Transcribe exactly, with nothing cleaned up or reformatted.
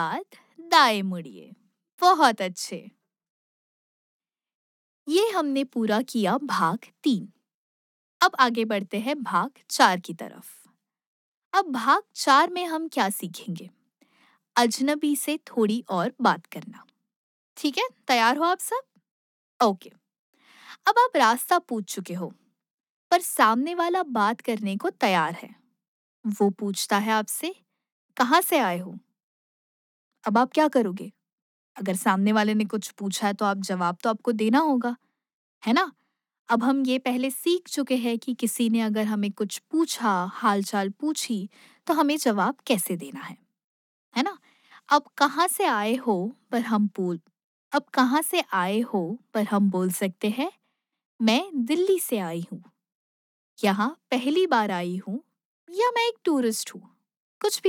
बाद दाएं मुड़िए। बहुत अच्छे। ये हमने पूरा किया भाग तीन। अब आगे बढ़ते हैं भाग चार की तरफ। अब भाग चार में हम क्या सीखेंगे? अजनबी से थोड़ी और बात करना। ठीक है, तैयार हो आप सब? ओके। अब आप रास्ता पूछ चुके हो, पर सामने वाला बात करने को तैयार है। वो पूछता है आपसे, कहाँ से आए हो? अब आप क्या करोगे? अगर सामने वाले ने कुछ पूछा है तो आप जवाब तो आपको देना होगा, है ना? अब हम ये पहले सीख चुके हैं कि किसी ने अगर हमें कुछ पूछा, हालचाल पूछी, तो हमें जवाब कैसे देना है, है ना? अब कहाँ से आए हो पर हम बोल अब कहाँ से आए हो पर हम बोल सकते हैं, मैं दिल्ली से आई हूँ, यहाँ पहली बार आई हूँ, या मैं एक टूरिस्ट हूँ। कुछ भी